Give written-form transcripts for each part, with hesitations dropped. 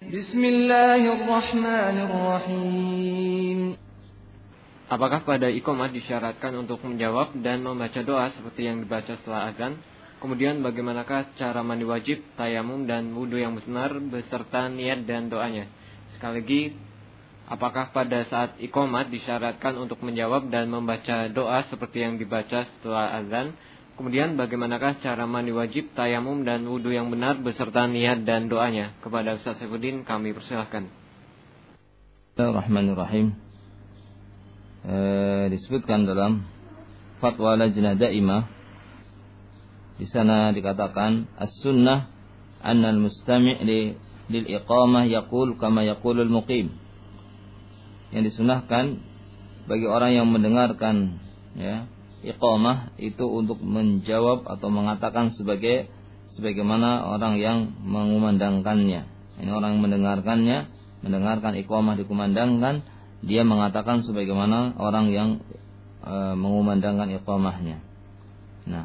Bismillahirrahmanirrahim. Apakah pada iqamah disyaratkan untuk menjawab dan membaca doa seperti yang dibaca setelah azan? Kemudian bagaimanakah cara mandi wajib, tayamum dan wudu yang benar beserta niat dan doanya? Sekali lagi, apakah pada saat iqamah disyaratkan untuk menjawab dan membaca doa seperti yang dibaca setelah azan? Kemudian bagaimanakah cara mandi wajib, tayamum dan wudu yang benar beserta niat dan doanya? Kepada Ustaz Saifuddin kami persilahkan. Bismillahirrahmanirrahim. Disebutkan dalam Fatwa Lajnah Daimah, di sana dikatakan as-sunnah anna al-mustami' lil iqamah yaqul kama yaqulul muqim. Yang disunahkan bagi orang yang mendengarkan iqamah itu untuk menjawab atau mengatakan sebagaimana orang yang mengumandangkannya. Ini orang yang mendengarkan iqamah dikumandangkan, dia mengatakan sebagaimana orang yang mengumandangkan iqamahnya. Nah,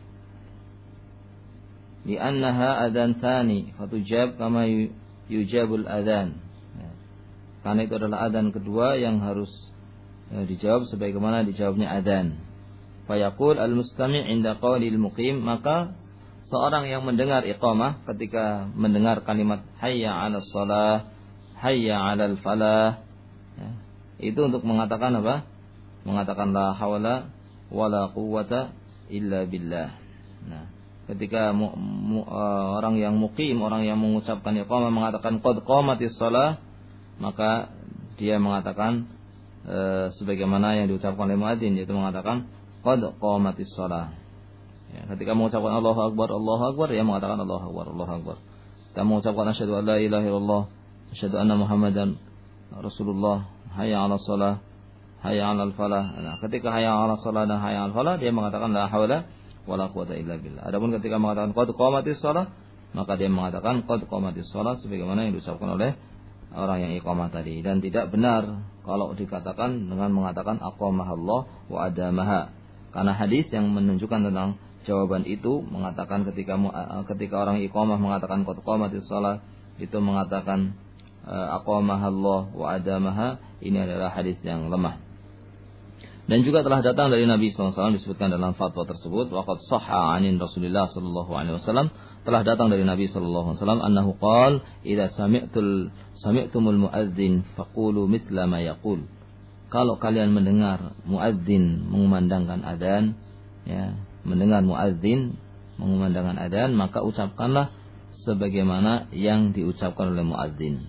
li'annaha adzan tsani fatujab kama yujabul adzan. Karena itu adalah adzan kedua yang harus dijawab sebagaimana dijawabnya adzan. Fayaqul al-mustami' 'inda qaulil muqim, maka seorang yang mendengar iqamah ketika mendengar kalimat hayya 'alas shalah, hayya 'alal falah, itu untuk mengatakan apa? Mengatakan la haula wala quwwata illa billah. Nah, ketika orang yang muqim, orang yang mengucapkan iqamah mengatakan qad qamatis shalah, maka dia mengatakan sebagaimana yang diucapkan oleh muadzin, yaitu mengatakan qad qamatis shalah. Ketika mengucapkan Allahu akbar, dia mengatakan Allahu akbar, Allahu akbar. Ketika mengucapkan asyhadu an la ilaha illallah, asyhadu anna muhammadan rasulullah, hayya 'alas shalah, hayya 'alal falah. Nah, ketika hayya 'alas shalah dan hayya 'alal falah, dia mengatakan la haula wala quwwata illa billah. Adapun ketika mengatakan qad qamatis shalah, maka dia mengatakan qad qamatis shalah sebagaimana yang diucapkan oleh orang yang iqamah tadi. Dan tidak benar kalau dikatakan dengan mengatakan aqamahallah wa adamaha. Karena hadis yang menunjukkan tentang jawaban itu mengatakan ketika orang iqamah mengatakan qad qamatis shalah, itu mengatakan aqamahallah wa adamaha, ini adalah hadis yang lemah. Dan juga telah datang dari Nabi SAW disebutkan dalam fatwa tersebut, waqad shahha 'anin Rasulillah sallallahu alaihi wasallam, telah datang dari Nabi sallallahu alaihi wasallam annahu qala idza sami'tumul muadzin faqulu mithla ma yaqul. Kalau kalian mendengar muadzin mengumandangkan adzan, mendengar muadzin mengumandangkan adzan, maka ucapkanlah sebagaimana yang diucapkan oleh muadzin.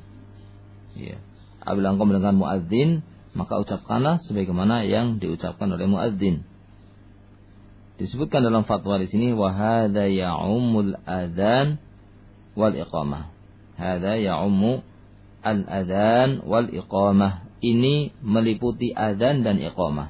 Apabila engkau mendengar muadzin, maka ucapkanlah sebagaimana yang diucapkan oleh muadzin. Disebutkan dalam fatwa di sini wa hadza ya'ummul adzan wal iqamah. Hadza ya'ummu al-adzan wal iqamah. Ini meliputi adzan dan iqamah.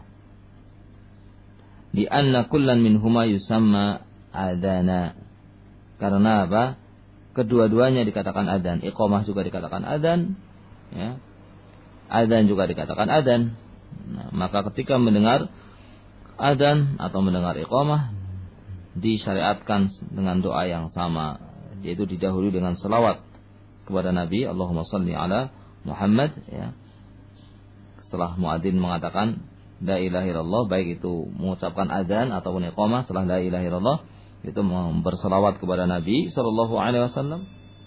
Di anna kullan minhuma yusamma adzana. Karena apa? Kedua-duanya dikatakan adzan, iqamah juga dikatakan adzan, adzan juga dikatakan adzan. Nah, maka ketika mendengar adzan atau mendengar iqamah, disyariatkan dengan doa yang sama, yaitu didahului dengan selawat kepada Nabi, Allahumma shalli ala Muhammad. Setelah muadzin mengatakan la ilaha illallah, baik itu mengucapkan adzan ataupun iqamah, setelah la ilaha illallah itu berselawat kepada Nabi sallallahu alaihi wasallam.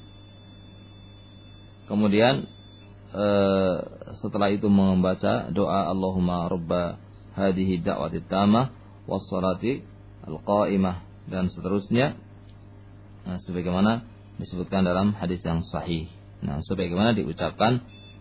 Kemudian setelah itu membaca doa Allahumma rabba hadhihi da'wati tamah wassalati alqaimah dan seterusnya, sebagaimana disebutkan dalam hadis yang sahih. Nah, sebagaimana diucapkan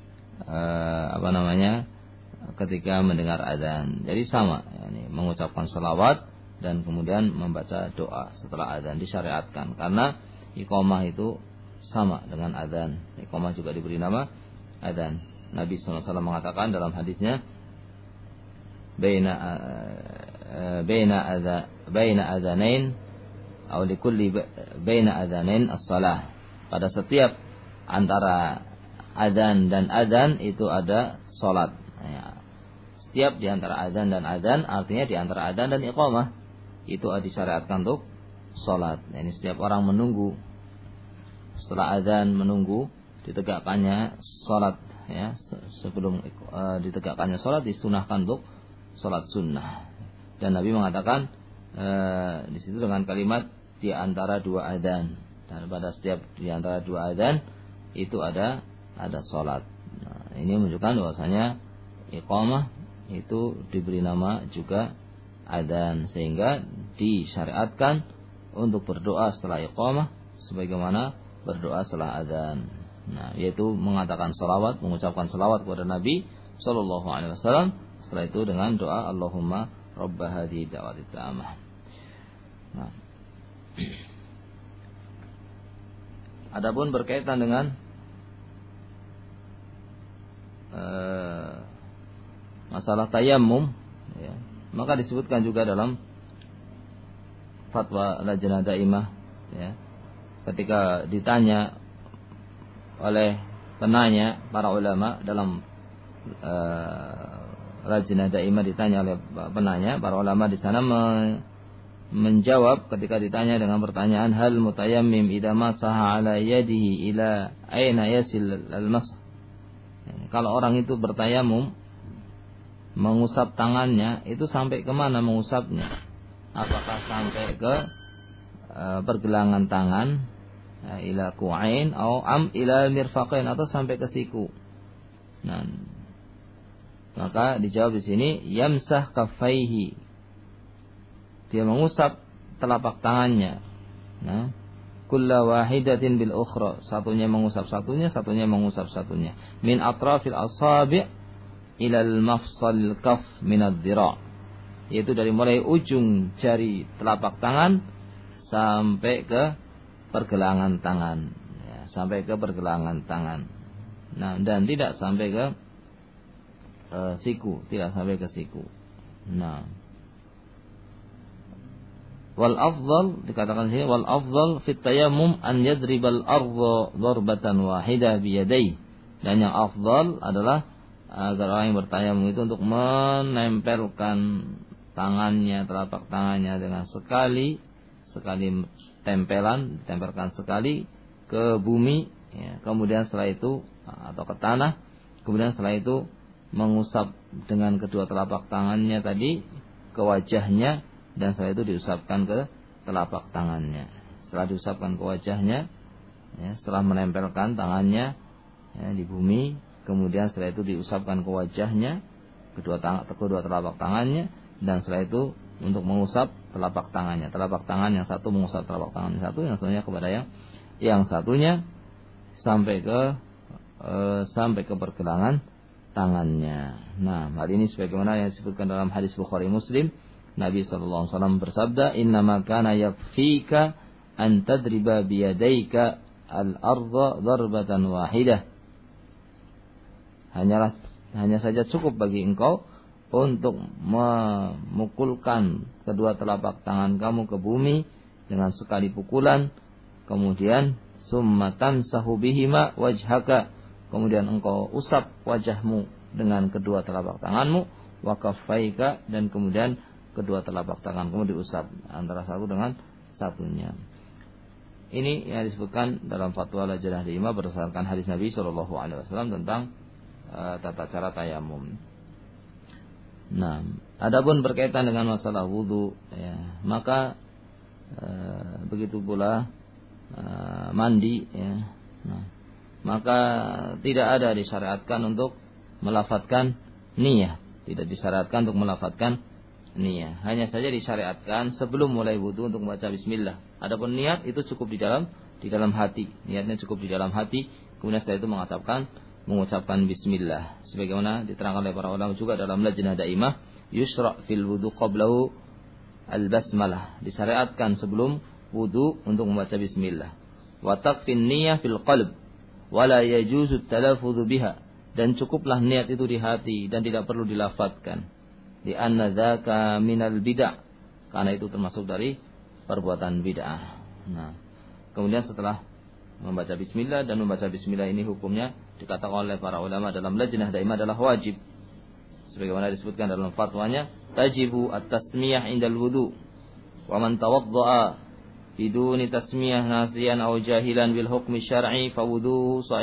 ketika mendengar adzan. Jadi sama, mengucapkan selawat dan kemudian membaca doa setelah adzan disyariatkan, karena iqamah itu sama dengan adzan. Iqamah juga diberi nama adzan. Nabi SAW mengatakan dalam hadisnya, baina adzanain atau likulli baina adzanain as-salah. Pada setiap antara adzan dan adzan itu ada salat. Setiap di antara adzan dan adzan, artinya di antara adzan dan iqamah itu disyariatkan untuk salat. Ini setiap orang menunggu setelah adzan, menunggu ditegakkannya salat ya, sebelum ditegakkannya salat disunahkan untuk salat sunnah. Dan Nabi mengatakan di situ dengan kalimat di antara dua adzan, dan pada setiap di antara dua adzan itu ada salat. Nah, ini menunjukkan bahwasanya iqamah itu diberi nama juga adzan, sehingga disyariatkan untuk berdoa setelah iqamah sebagaimana berdoa setelah adzan. Nah, yaitu mengatakan salawat, mengucapkan salawat kepada Nabi sallallahu alaihi wasallam, setelah itu dengan doa Allahumma rabb hadhihi da'watit tammah. Nah, adapun berkaitan dengan masalah tayammum, ya, maka disebutkan juga dalam fatwa Lajnah Daimah, ya, ketika ditanya oleh penanya para ulama dalam Lajnah Daimah, ditanya oleh penanya, para ulama di sana menjawab ketika ditanya dengan pertanyaan hal mutayammim idza masaha ala yadihi ila aina yasil al-masah. Kalau orang itu bertayamum mengusap tangannya, itu sampai kemana mengusapnya? Apakah sampai ke pergelangan tangan, ila ku'ain atau ila mirfaqain, atau sampai ke siku? Nah, maka dijawab di sini yamsah kaffaihi, dia mengusap telapak tangannya. Nah, kulla wahidatin bil ukhra, satunya mengusap satunya, satunya mengusap satunya. Min atrafil asabi' ila al-mafsal kaf min ad-dhira', yaitu dari mulai ujung jari telapak tangan sampai ke pergelangan tangan, ya, sampai ke pergelangan tangan. Nah, dan tidak sampai ke siku, tidak sampai ke siku. Nah, wal afdal, dikatakan sini wal afdal fit tayammum an yadribal ardha darbatan wahidah bi yadayhi, dan yang afdal adalah agar orang yang bertayamum itu untuk menempelkan tangannya, telapak tangannya dengan sekali tempelan, ditempelkan sekali ke bumi, ya, kemudian setelah itu atau ke tanah, kemudian setelah itu mengusap dengan kedua telapak tangannya tadi ke wajahnya, dan setelah itu diusapkan ke telapak tangannya. Setelah diusapkan ke wajahnya, ya, setelah menempelkan tangannya, ya, di bumi, kemudian setelah itu diusapkan ke wajahnya, kedua telapak tangannya, dan setelah itu untuk mengusap telapak tangannya. Telapak tangan yang satu mengusap telapak tangan yang satu, yang satunya kepada yang satunya sampai ke pergelangan tangannya. Nah, hal ini sebagaimana yang disebutkan dalam hadis Bukhari Muslim, Nabi sallallahu alaihi wasallam bersabda, "Innama kana yakfika an tadriba bi yadayka al-ardha darbatan wahidah." Hanya saja cukup bagi engkau untuk memukulkan kedua telapak tangan kamu ke bumi dengan sekali pukulan, kemudian summa tamsahu bihima wajhaka, kemudian engkau usap wajahmu dengan kedua telapak tanganmu, wa kaffaika, dan kemudian kedua telapak tangan kamu diusap antara satu dengan satunya. Ini yang disebutkan dalam fatwa Lajnah Daimah berdasarkan hadis Nabi sallallahu alaihi wasallam tentang tata cara tayamum. Nah, adapun berkaitan dengan masalah wudu, ya, maka begitu pula mandi, ya. Nah, maka tidak ada disyariatkan untuk melafadzkan niyah, tidak disyariatkan untuk melafadzkan niyah. Hanya saja disyariatkan sebelum mulai wudu untuk membaca bismillah. Adapun niat itu cukup di dalam hati. Niatnya cukup di dalam hati. Kemudian setelah itu mengucapkan bismillah. Sebagaimana diterangkan oleh para ulama juga dalam Lajnah Daimah, yusra' fil wudu qablahu al-basmalah. Disyariatkan sebelum wudu untuk membaca bismillah. Wa takfin niyyah fil qalb wa la yajuzu at-talaffuz biha. Dan cukuplah niat itu di hati dan tidak perlu dilafadzkan. Di anna dzaka minal bid'ah, karena itu termasuk dari perbuatan bid'ah. Nah, kemudian setelah membaca bismillah, dan membaca bismillah ini hukumnya dikatakan oleh para ulama dalam Lajnah Daimah adalah wajib. Sebagaimana disebutkan dalam fatwanya, tajibu at-tasmiyah indal wudu. Wa man tawadda'a biduni tasmiyah nasiyan aw jahilan bil hukmi syar'i fa wuduhu sahih.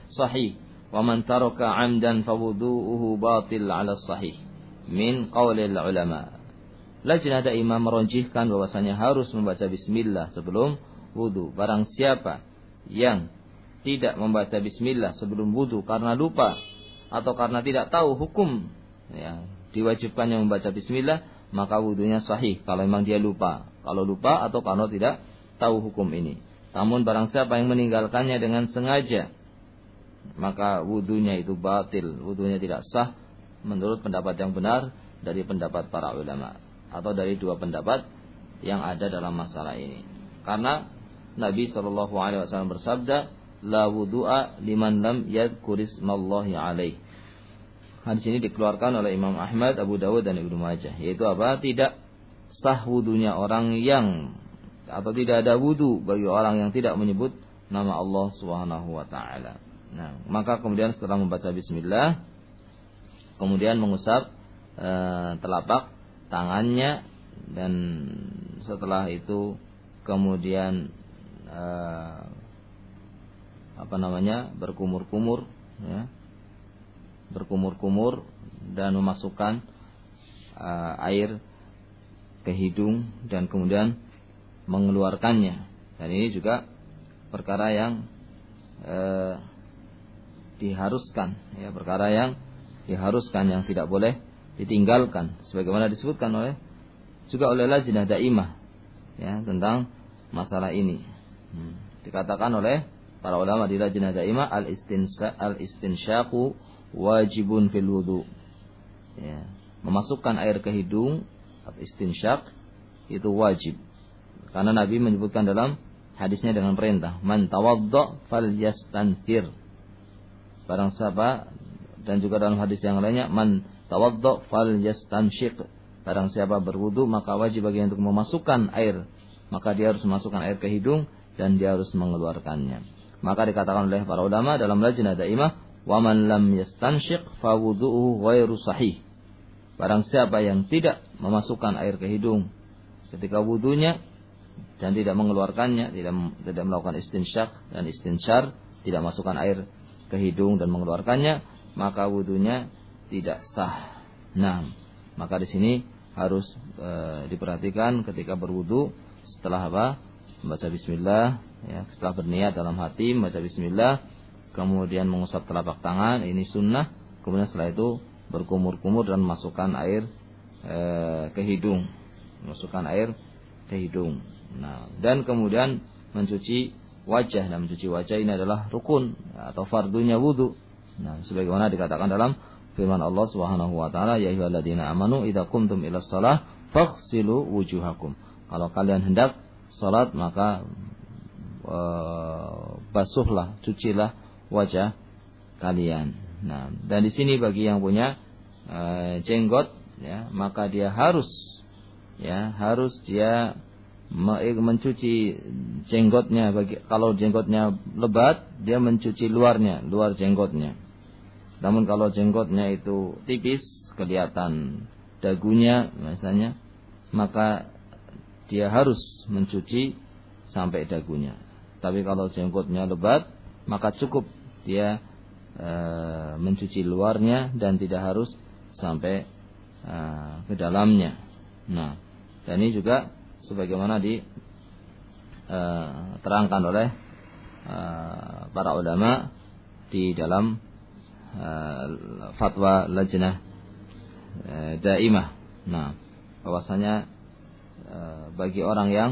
sahih. Wa man taraka 'amdan fawudu'uhu batil 'ala sahih min qaulil ulama. Lajnah daimah merojihkan bahwasanya harus membaca bismillah sebelum wudu. Barang siapa yang tidak membaca bismillah sebelum wudu karena lupa atau karena tidak tahu hukum ya, diwajibkannya membaca bismillah, maka wudunya sahih kalau memang dia lupa. Kalau lupa atau kalau tidak tahu hukum ini. Namun barang siapa yang meninggalkannya dengan sengaja, maka wudunya itu batil, wudunya tidak sah menurut pendapat yang benar dari pendapat para ulama atau dari dua pendapat yang ada dalam masalah ini. Karena Nabi SAW bersabda, la wudu'a liman lam yadhkurismallahi alaih. Hadis ini dikeluarkan oleh Imam Ahmad, Abu Dawud dan Ibnu Majah. Yaitu apa? Tidak sah wudunya orang yang, atau tidak ada wudu bagi orang yang tidak menyebut nama Allah Subhanahu wa taala. Nah, maka kemudian setelah membaca bismillah, kemudian mengusap telapak tangannya, dan setelah itu kemudian berkumur-kumur ya, berkumur-kumur dan memasukkan air ke hidung dan kemudian mengeluarkannya. Dan ini juga perkara yang diharuskan ya, perkara yang diharuskan, yang tidak boleh ditinggalkan, sebagaimana disebutkan juga oleh Lajnah Daimah ya tentang masalah ini. Dikatakan oleh para ulama di Lajnah Daimah, al-istinsyaqu wajibun fil wudu. Ya, memasukkan air ke hidung, istinsyaq itu wajib. Karena Nabi menyebutkan dalam hadisnya dengan perintah, man tawadda falyastanthir. Barang siapa, dan juga dalam hadis yang lainnya, man tawadda falyastanshiq. Barang siapa berwudu maka wajib bagi untuk memasukkan air, maka dia harus memasukkan air ke hidung dan dia harus mengeluarkannya. Maka dikatakan oleh para ulama dalam Lajnah Daimah, wa man lam yastanshiq fa wudu'uhu ghairu sahih. Barang siapa yang tidak memasukkan air ke hidung ketika wudunya dan tidak mengeluarkannya, tidak melakukan istinsyaq dan istinsyar, tidak masukkan air ke hidung dan mengeluarkannya, maka wudunya tidak sah. Nah, maka di sini harus diperhatikan ketika berwudu, setelah apa? Membaca bismillah ya, setelah berniat dalam hati membaca bismillah, kemudian mengusap telapak tangan, ini sunnah. Kemudian setelah itu berkumur-kumur dan masukkan air ke hidung, masukkan air ke hidung. Nah, dan kemudian mencuci wajah. Dan mencuci wajah ini adalah rukun atau fardunya wudu. Nah, sebagaimana dikatakan dalam firman Allah Subhanahu wa taala, ya ayyuhalladzina amanu idza qumtum ilas shalah faghsilu wujuhakum. Kalau kalian hendak salat maka basuhlah, cucilah wajah kalian. Nah, dan di sini bagi yang punya jenggot ya, maka dia harus dia mencuci jenggotnya. Kalau jenggotnya lebat, dia mencuci luar jenggotnya. Namun kalau jenggotnya itu tipis, kelihatan dagunya misalnya, maka dia harus mencuci sampai dagunya. Tapi kalau jenggotnya lebat, maka cukup dia mencuci luarnya dan tidak harus sampai ke dalamnya. Nah, dan ini juga sebagaimana diterangkan oleh para ulama di dalam fatwa Lajnah Daimah. Nah, bahwasanya bagi orang yang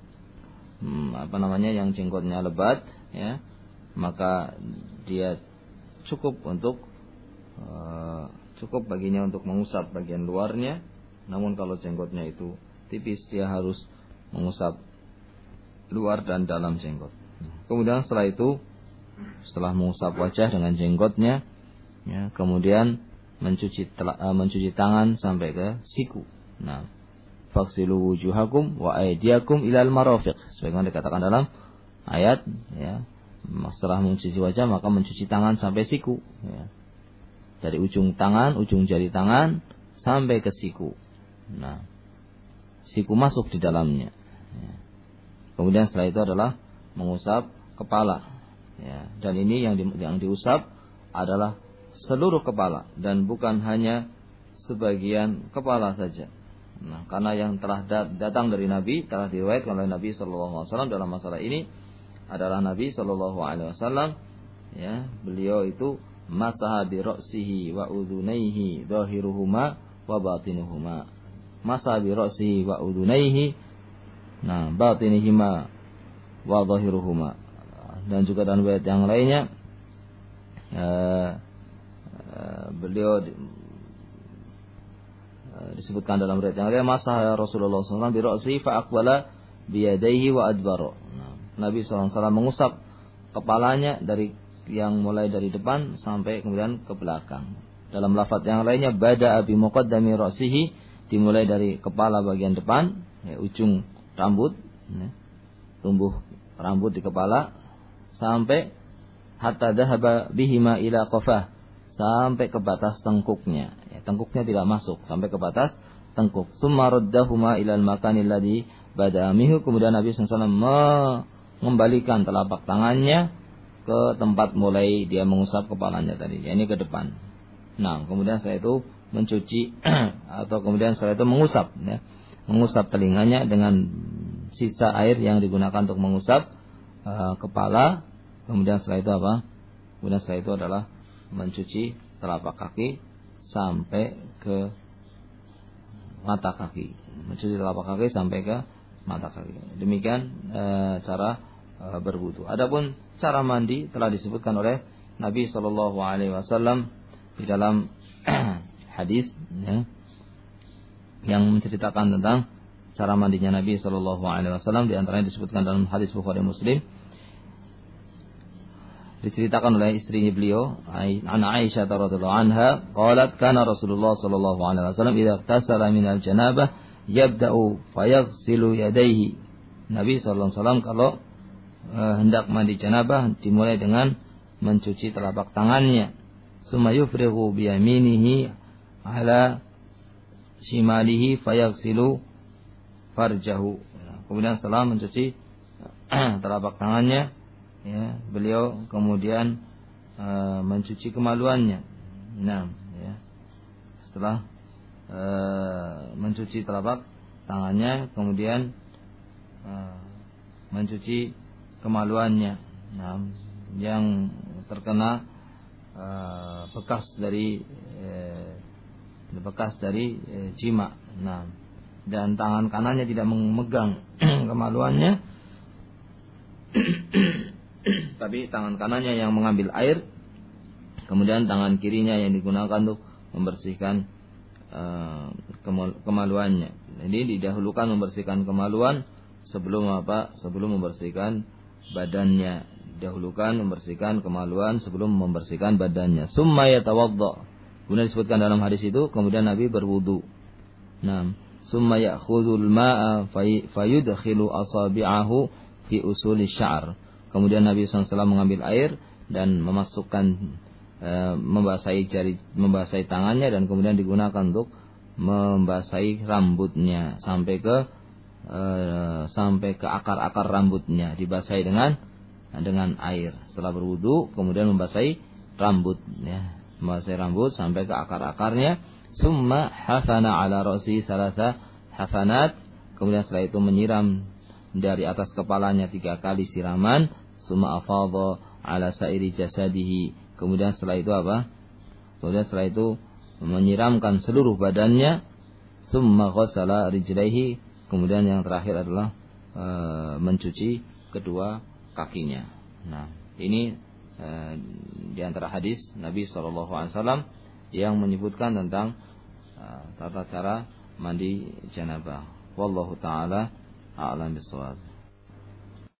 yang jenggotnya lebat ya, maka dia cukup baginya untuk mengusap bagian luarnya. Namun kalau jenggotnya itu tipis, dia harus mengusap luar dan dalam jenggot. Kemudian setelah mengusap wajah dengan jenggotnya ya, kemudian mencuci tangan sampai ke siku. Nah, faghsilu wujuhakum wa aydiyakum ilal marafiq, sebagaimana dikatakan dalam ayat ya. Setelah mencuci wajah maka mencuci tangan sampai siku ya. Dari ujung jari tangan sampai ke siku. Nah, siku masuk di dalamnya ya. Kemudian setelah itu adalah mengusap kepala Ya, dan ini yang diusap adalah seluruh kepala dan bukan hanya sebagian kepala saja. Nah, karena yang telah datang dari Nabi, telah diriwayatkan oleh Nabi sallallahu alaihi wasallam dalam masalah ini adalah Nabi sallallahu alaihi wasallam, ya, beliau itu masaha bi ra'sihi wa udhunaihi dhahiruhuma wa batinuhuma. Masaha bi ra'sihi wa udhunaihi, nah, batinihima wa dhahiruhuma. Dan juga dalam riwayat yang lainnya beliau disebutkan dalam riwayat yang lain, masaha Rasulullah SAW bi ra'sihi fa aqbala bi yadayhi wa adbara. Nabi SAW mengusap kepalanya mulai dari depan sampai kemudian ke belakang. Dalam lafaz yang lainnya, bada'a bi muqaddami ra'sihi, dimulai dari kepala bagian depan, ya, ujung rambut, ya, tumbuh rambut di kepala, sampai hatta dhahaba bihima ila qafah, sampai ke batas tengkuknya. Ya, tengkuknya tidak masuk sampai ke batas tengkuk. Summa raddahuma ila al-makanil ladzi bada'a minhu, kemudian Nabi SAW mengembalikan telapak tangannya ke tempat mulai dia mengusap kepalanya tadi, yakni ke depan. Nah, kemudian setelah itu mencuci atau kemudian setelah itu mengusap, ya, mengusap telinganya dengan sisa air yang digunakan untuk mengusap kepala. Kemudian setelah itu apa? Kemudian setelah itu adalah mencuci telapak kaki sampai ke mata kaki, mencuci telapak kaki sampai ke mata kaki. Demikian cara berwudu. Adapun cara mandi telah disebutkan oleh Nabi Shallallahu Alaihi Wasallam di dalam hadis, ya, yang menceritakan tentang cara mandinya Nabi Shallallahu Alaihi Wasallam. Di antaranya disebutkan dalam hadis Bukhari Muslim. Diceritakan oleh istrinya beliau, Aisyah radhiyallahu anha, qalat kana Rasulullah sallallahu alaihi wasallam idza tasala min al-janabah yabda'u fayaghsilu yadayhi. Nabi sallallahu alaihi wasallam kalau hendak mandi janabah dimulai dengan mencuci telapak tangannya. Summa yufrighu bi yaminihi ala shimalihi fayaghsilu farjahu. Kemudian setelah mencuci telapak tangannya, ya, beliau kemudian mencuci kemaluannya. Nah, ya, setelah mencuci telapak tangannya, kemudian mencuci kemaluannya, nah, yang terkena bekas dari jima. Nah, dan tangan kanannya tidak memegang kemaluannya, tapi tangan kanannya yang mengambil air, kemudian tangan kirinya yang digunakan untuk membersihkan kemaluannya. Jadi didahulukan membersihkan kemaluan sebelum apa? Sebelum membersihkan badannya. Didahulukan membersihkan kemaluan sebelum membersihkan badannya. Summa yatawadda. Kemudian disebutkan dalam hadis itu, kemudian Nabi berwudu. Nah, summa ya'khudhul ma'a fayudkhilu asabi'ahu fi usuli sy'r. Kemudian Nabi SAW mengambil air dan memasukkan membasahi tangannya, dan kemudian digunakan untuk membasahi rambutnya sampai ke akar-akar rambutnya, dibasahi dengan air. Setelah berwudu kemudian membasahi rambut, ya, membasahi rambut sampai ke akar-akarnya. Summa hafana ala ra'si thalatha hafanat. Kemudian setelah itu menyiram dari atas kepalanya 3 kali siraman. Summa afadha ala sairi jasadihi. Kemudian setelah itu apa? Kemudian setelah itu menyiramkan seluruh badannya. Summa ghassala rijlaihi. Kemudian yang terakhir adalah mencuci kedua kakinya. Nah, ini di antara hadis Nabi SAW yang menyebutkan tentang tata cara mandi janabah. Wallahu ta'ala a'lam bishawab.